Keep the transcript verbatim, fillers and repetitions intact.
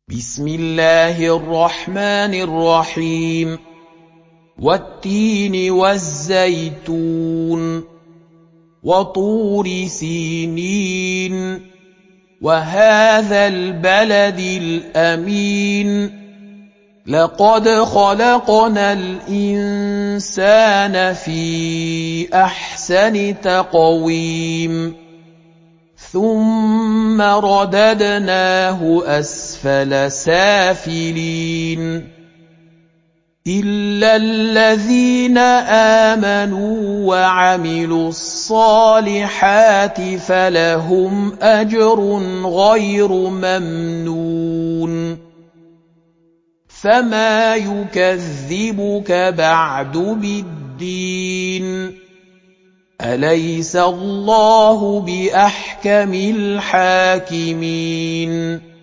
بسم الله الرحمن الرحيم والتين والزيتون وطور سينين وهذا البلد الأمين لقد خلقنا الإنسان في أحسن تقويم ثم رددناه أسفل سافلين إلا الذين آمنوا وعملوا الصالحات فلهم أجر غير ممنون فما يكذبك بعد بالدين أليس الله بأحكم الحاكمين